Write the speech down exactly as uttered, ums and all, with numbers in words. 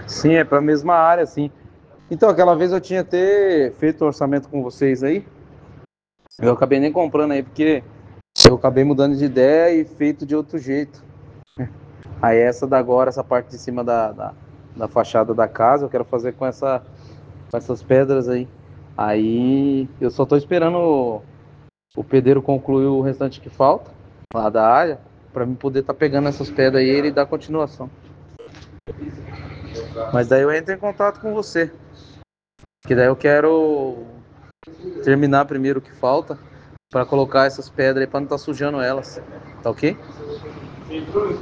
Sim, é para a mesma área, sim. Então, aquela vez eu tinha até feito o orçamento com vocês aí. Eu acabei nem comprando aí, porque eu acabei mudando de ideia e feito de outro jeito. Aí essa da agora, essa parte de cima da, da, da fachada da casa, eu quero fazer com, essa, com essas pedras aí. Aí eu só tô esperando o, o pedreiro concluir o restante que falta, lá da área, para mim poder estar tá pegando essas pedras aí e ele dar continuação. Mas daí eu entro em contato com você, que daí eu quero terminar primeiro o que falta, para colocar essas pedras aí para não estar tá sujando elas. Tá ok?